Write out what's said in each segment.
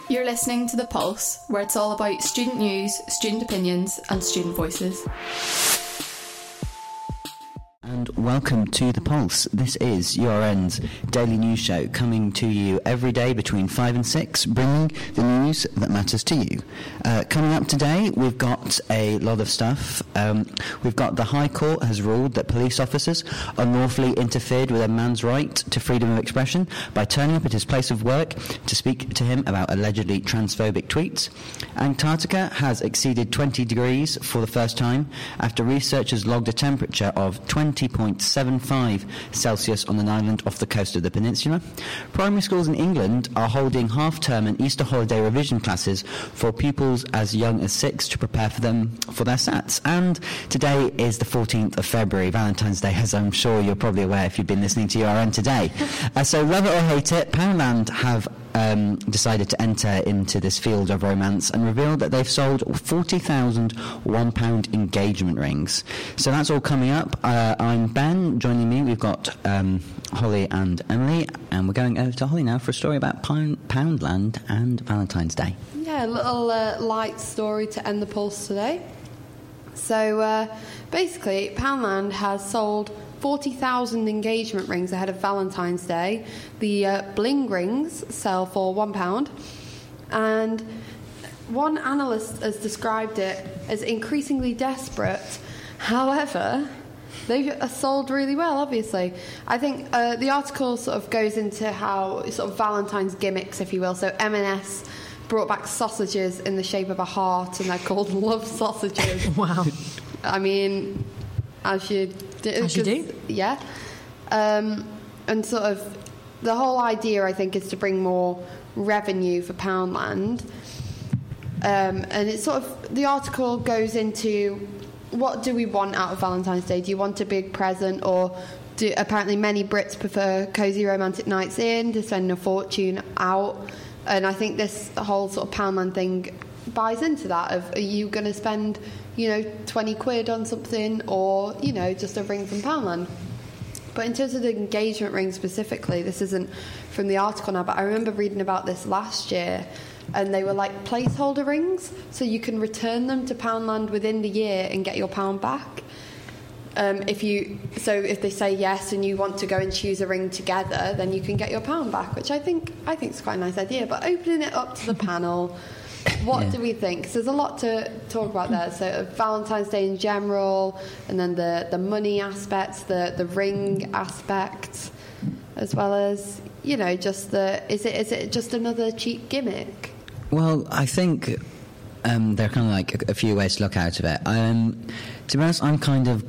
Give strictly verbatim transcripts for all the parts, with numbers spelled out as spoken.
You're listening to The Pulse, where it's all about student news, student opinions and student voices. And welcome to The Pulse. This is U R N's daily news show, coming to you every day between five and six, bringing the news that matters to you. Uh, coming up today, we've got a lot of stuff. Um, we've got the High Court has ruled that police officers unlawfully interfered with a man's right to freedom of expression by turning up at his place of work to speak to him about allegedly transphobic tweets. Antarctica has exceeded twenty degrees for the first time after researchers logged a temperature of twenty point seven five Celsius on an island off the coast of the peninsula. Primary schools in England are holding half-term and Easter holiday revision classes for pupils as young as six to prepare for them for their S A Ts. And today is the fourteenth of February, Valentine's Day, as I'm sure you're probably aware if you've been listening to U R N today. uh, so love it or hate it, Poundland have Um, decided to enter into this field of romance and revealed that they've sold forty thousand one pound engagement rings. So that's all coming up. Uh, I'm Ben. Joining me, we've got um, Holly and Emily, and we're going over to Holly now for a story about Pound- Poundland and Valentine's Day. Yeah, a little uh, light story to end the pulse today. So uh, basically, Poundland has sold forty thousand engagement rings ahead of Valentine's Day. The uh, bling rings sell for one pound, and one analyst has described it as increasingly desperate. However, they are sold really well, obviously. I think uh, the article sort of goes into how sort of Valentine's gimmicks, if you will. So M and S brought back sausages in the shape of a heart, and they're called love sausages. Wow. I mean, as you do. As you do. Yeah. Um, and sort of the whole idea, I think, is to bring more revenue for Poundland. Um, and it's sort of, the article goes into what do we want out of Valentine's Day? Do you want a big present, or do apparently many Brits prefer cosy romantic nights in to spend a fortune out? And I think this whole sort of Poundland thing buys into that of, are you going to spend, you know, twenty quid on something, or, you know, just a ring from Poundland? But in terms of the engagement ring specifically, this isn't from the article now, but I remember reading about this last year, and they were like placeholder rings, so you can return them to Poundland within the year and get your pound back. Um, if you so if they say yes and you want to go and choose a ring together, then you can get your pound back, which I think I think is quite a nice idea. But opening it up to the panel, what yeah. do we think? So there's a lot to talk about there. So Valentine's Day in general, and then the, the money aspects, the, the ring aspect, as well as, you know, just the is it is it just another cheap gimmick? Well, I think um, there are kind of like a, a few ways to look out of it. Um, to be honest, I'm kind of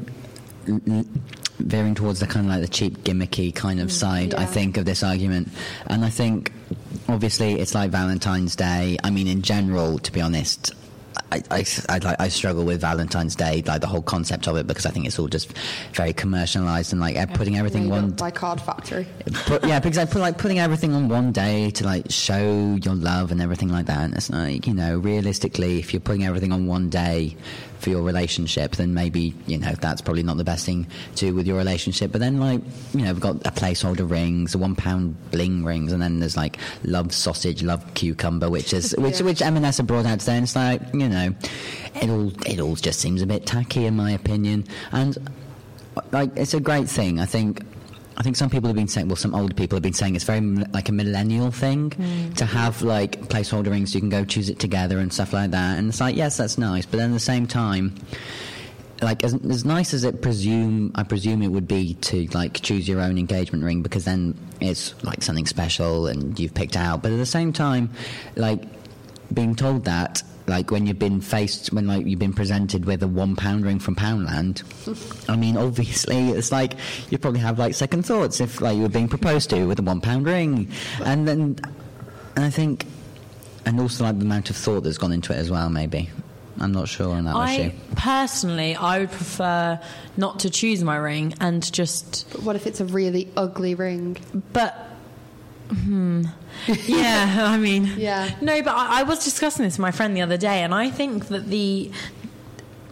veering towards the kind of like the cheap gimmicky kind of side, yeah. I think, of this argument. And I think obviously it's like Valentine's Day. I mean, in general, to be honest, I, I, I, I struggle with Valentine's Day, like the whole concept of it, because I think it's all just very commercialised and like yeah. putting everything Made one up by Card Factory. Put, yeah, because I put like putting everything on one day to like show your love and everything like that. And it's like, you know, realistically, if you're putting everything on one day for your relationship, then maybe, you know, that's probably not the best thing to do with your relationship. But then, like, you know, we've got a placeholder rings, a one pound bling rings, and then there's like love sausage, love cucumber, which is which yeah. which M and S have brought out today. And it's like, you know, it all it all just seems a bit tacky in my opinion. And like, it's a great thing. I think. I think some people have been saying, well, some older people have been saying it's very like a millennial thing mm. to have like placeholder rings so you can go choose it together and stuff like that. And it's like, yes, that's nice, but then at the same time, like as, as nice as it presume, I presume it would be to like choose your own engagement ring, because then it's like something special and you've picked out. But at the same time, like being told that, like when you've been faced, when like you've been presented with a one pound ring from Poundland, I mean, obviously it's like you probably have like second thoughts if like you were being proposed to with a one pound ring, and then and I think, and also like the amount of thought that's gone into it as well. Maybe I'm not sure on that I, issue. Personally, I would prefer not to choose my ring and just. But what if it's a really ugly ring? But. Hmm. Yeah, I mean, yeah. No, but I, I was discussing this with my friend the other day, and I think that the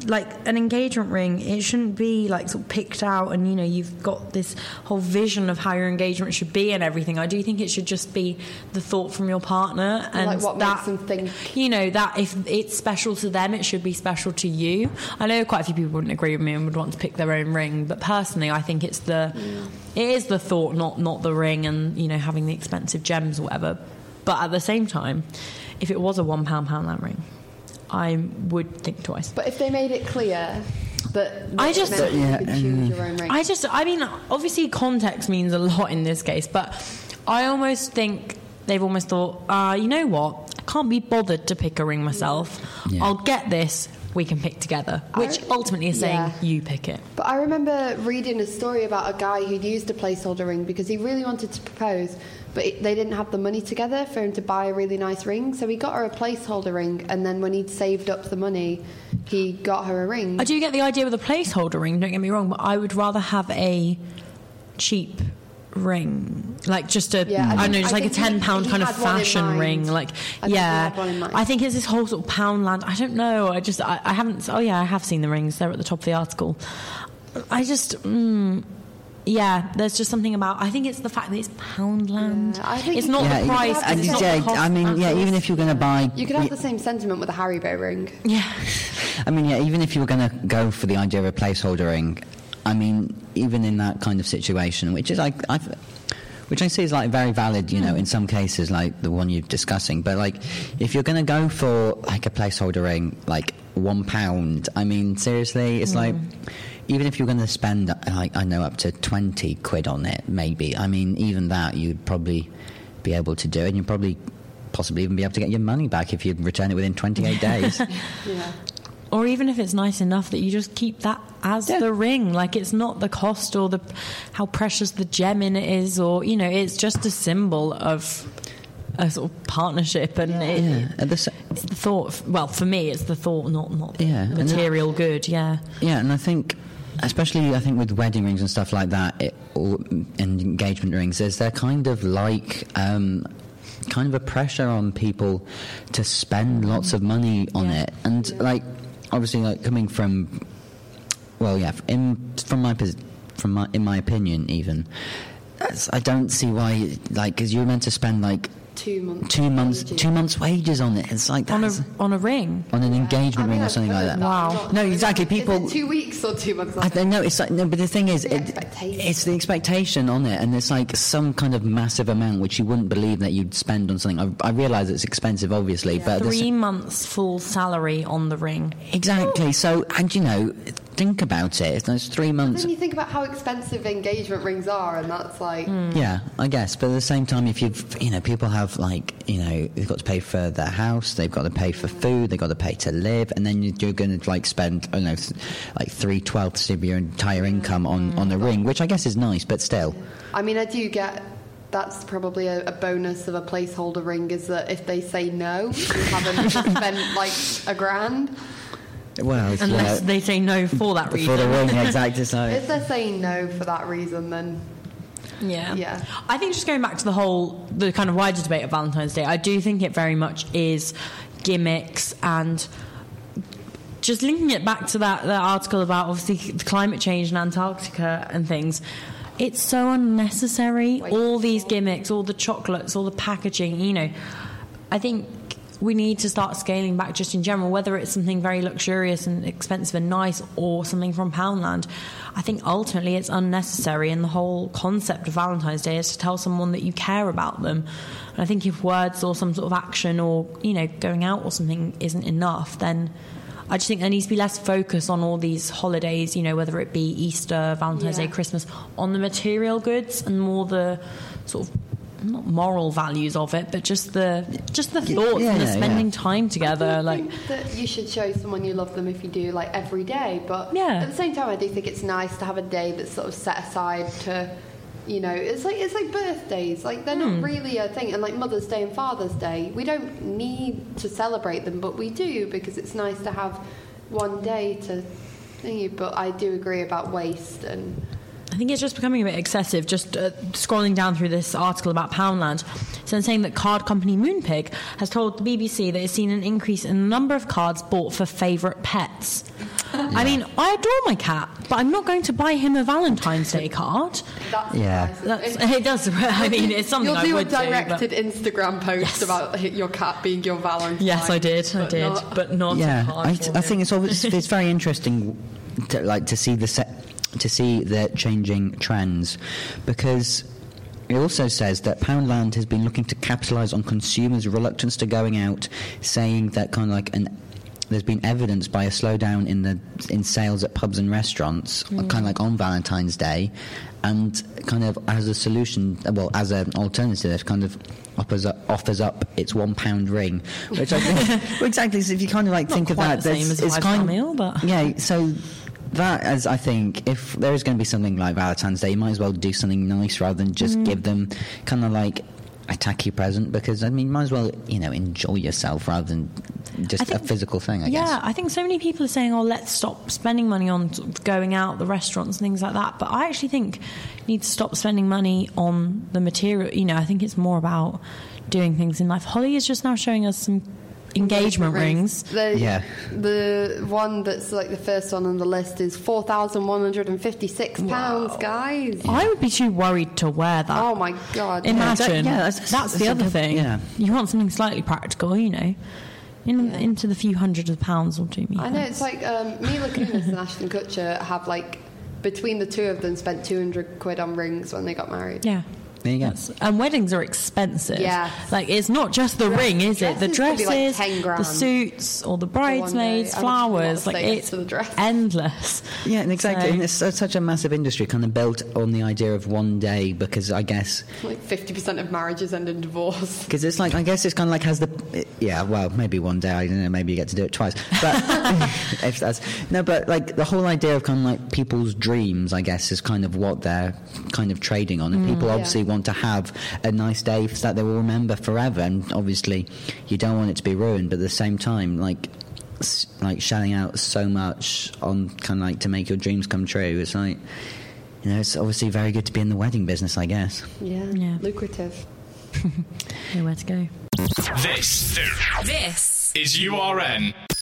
like an engagement ring, it shouldn't be like sort of picked out and, you know, you've got this whole vision of how your engagement should be and everything. I do think it should just be the thought from your partner, and like what that, makes them think. you know, that if it's special to them, it should be special to you. I know quite a few people wouldn't agree with me and would want to pick their own ring, but personally I think it's the mm. it is the thought, not not the ring and, you know, having the expensive gems or whatever. But at the same time, if it was a one pound Poundland ring, I would think twice. But if they made it clear that, that I just it meant yeah, you could choose your own ring. I just I mean obviously context means a lot in this case, but I almost think they've almost thought, uh, you know what, I can't be bothered to pick a ring myself. Yeah. I'll get this, we can pick together, which I, ultimately is saying yeah. you pick it. But I remember reading a story about a guy who'd used a placeholder ring because he really wanted to propose, but it, they didn't have the money together for him to buy a really nice ring, so he got her a placeholder ring, and then when he'd saved up the money, he got her a ring. I do get the idea with a placeholder ring, don't get me wrong, but I would rather have a cheap ring, like just a yeah, I, I don't know, just I like a ten pound kind of fashion ring, like I yeah. I think it's this whole sort of Poundland. I don't know. I just I, I haven't. Oh yeah, I have seen the rings. They're at the top of the article. I just. Mm, Yeah, there's just something about. I think it's the fact that it's Poundland. Yeah, I think it's not yeah, the price. And It's not yeah, the cost. I mean, yeah. Even if you're going to buy, you could have the same sentiment with a Haribo ring. Yeah. I mean, yeah. Even if you were going to go for the idea of a placeholder ring, I mean, even in that kind of situation, which is like, I, which I see is like very valid, you know, in some cases, like the one you're discussing. But like, if you're going to go for like a placeholder ring, like one pound, I mean, seriously, it's mm. like. Even if you're going to spend, like, I know, up to twenty quid on it, maybe. I mean, even that, you'd probably be able to do it, and you'd probably possibly even be able to get your money back if you'd return it within twenty-eight days. Yeah. Or even if it's nice enough that you just keep that as yeah. the ring. Like, it's not the cost or the how precious the gem in it is, or, you know, it's just a symbol of a sort of partnership, and yeah. it, yeah. And the, it's the thought. Well, for me, it's the thought, not not the yeah. material and good. Yeah. Yeah, and I think. Especially, I think, with wedding rings and stuff like that, it, or, and engagement rings, is there kind of like um, kind of a pressure on people to spend lots of money on yeah. it, and yeah. like obviously, like coming from, well, yeah, in from my from my in my opinion, even that's, I don't see why, like, because you're meant to spend like. Two months, two months, two months' wages on it. It's like on a on a ring, on an yeah. engagement I mean, ring or I've something like that. Wow, no, exactly. People, is it two weeks or two months? I don't know. It's like no, but the thing is, the it, it's the expectation on it, and it's like some kind of massive amount which you wouldn't believe that you'd spend on something. I, I realise it's expensive, obviously, yeah. but three months full salary on the ring. Exactly. So, and you know. Think about it. It's those three months. Then you think about how expensive engagement rings are, and that's like. Mm. Yeah, I guess. But at the same time, if you've, you know, people have like, you know, they've got to pay for their house, they've got to pay for food, they've got to pay to live, and then you're going to like spend, I don't know, like three twelfths of your entire income on mm. on a ring, which I guess is nice, but still. I mean, I do get. That's probably a, a bonus of a placeholder ring, is that if they say no, you haven't spent like a grand. Well, unless yeah, they say no for that reason. For the ring, exactly. So. If they're saying no for that reason, then yeah, yeah. I think just going back to the whole, the kind of wider debate of Valentine's Day, I do think it very much is gimmicks, and just linking it back to that, that article about obviously climate change in Antarctica and things. It's so unnecessary. Wait, all these gimmicks, all the chocolates, all the packaging. You know, I think. We need to start scaling back just in general, whether it's something very luxurious and expensive and nice or something from Poundland. I think ultimately it's unnecessary, and the whole concept of Valentine's Day is to tell someone that you care about them. And I think if words or some sort of action or, you know, going out or something isn't enough, then I just think there needs to be less focus on all these holidays, you know, whether it be Easter, Valentine's yeah. Day, Christmas, on the material goods, and more the sort of not moral values of it, but just the just the thoughts yeah, and the yeah, spending yeah. time together. I like think that you should show someone you love them if you do, like, every day. But yeah. at the same time, I do think it's nice to have a day that's sort of set aside to, you know, it's like it's like birthdays. Like, they're mm. not really a thing. And like Mother's Day and Father's Day, we don't need to celebrate them, but we do, because it's nice to have one day to thingy. But I do agree about waste, and I think it's just becoming a bit excessive. Just uh, scrolling down through this article about Poundland, so saying that card company Moonpig has told the B B C that it's seen an increase in the number of cards bought for favourite pets. I mean, I adore my cat, but I'm not going to buy him a Valentine's Day card. That's Yeah. That's, it does. I mean, it's something You'll I do would a directed do. Instagram post Yes. about your cat being your Valentine. But yes, I did. I but did, not- but not. Yeah, a card I, for I him. think it's always, it's very interesting, to, like to see the se- to see the changing trends, because it also says that Poundland has been looking to capitalise on consumers' reluctance to going out, saying that kind of like an. There's been evidence by a slowdown in the in sales at pubs and restaurants, kind of like on Valentine's Day, and kind of as a solution, well, as an alternative, it kind of offers up, offers up its one pound ring, which I think well, exactly. So if you kind of like Not think of quite that, the same there's- as a it's five-star kind meal, but- yeah. So that, as I think, if there is going to be something like Valentine's Day, you might as well do something nice rather than just Mm. give them kind of like a tacky present, because I mean, might as well, you know, enjoy yourself rather than just I think- a physical thing, I yeah, guess. I think so many people are saying, "Oh, let's stop spending money on sort of going out, the restaurants, and things like that." But I actually think you need to stop spending money on the material. You know, I think it's more about doing things in life. Holly is just now showing us some engagement rings. The, Yeah. The one that's like the first one on the list is four thousand one hundred and fifty-six pounds, guys. I would be too worried to wear that. Oh my god! Imagine. Yeah, that's, that's- the that's other a- thing. yeah. You want something slightly practical, you know. In, Yeah. Into the few hundred of pounds will do me. I know thanks. it's like um, Mila Kunis and Ashton Kutcher have like between the two of them spent two hundred quid on rings when they got married. Yeah. There you go. That's- and weddings are expensive. Yeah. Like, it's not just the Dress- ring, is it? The dresses could be like dresses, ten grand the suits, or the one day. bridesmaids, I would not flowers. Like, say yes it's to the dress. endless. Yeah, and exactly. So- And it's so- such a massive industry, kind of built on the idea of one day, because I guess Like fifty percent of marriages end in divorce. because it's like I guess it's kind of like has the yeah well maybe one day I don't know maybe you get to do it twice but if that's no but like the whole idea of kind of like people's dreams I guess is kind of what they're kind of trading on, and people obviously Yeah. want to have a nice day that they will remember forever, and obviously you don't want it to be ruined, but at the same time like s- like shelling out so much on kind of like to make your dreams come true, it's like, you know, it's obviously very good to be in the wedding business, I guess. Yeah, Yeah. lucrative. Nowhere to go. This, This is U R N.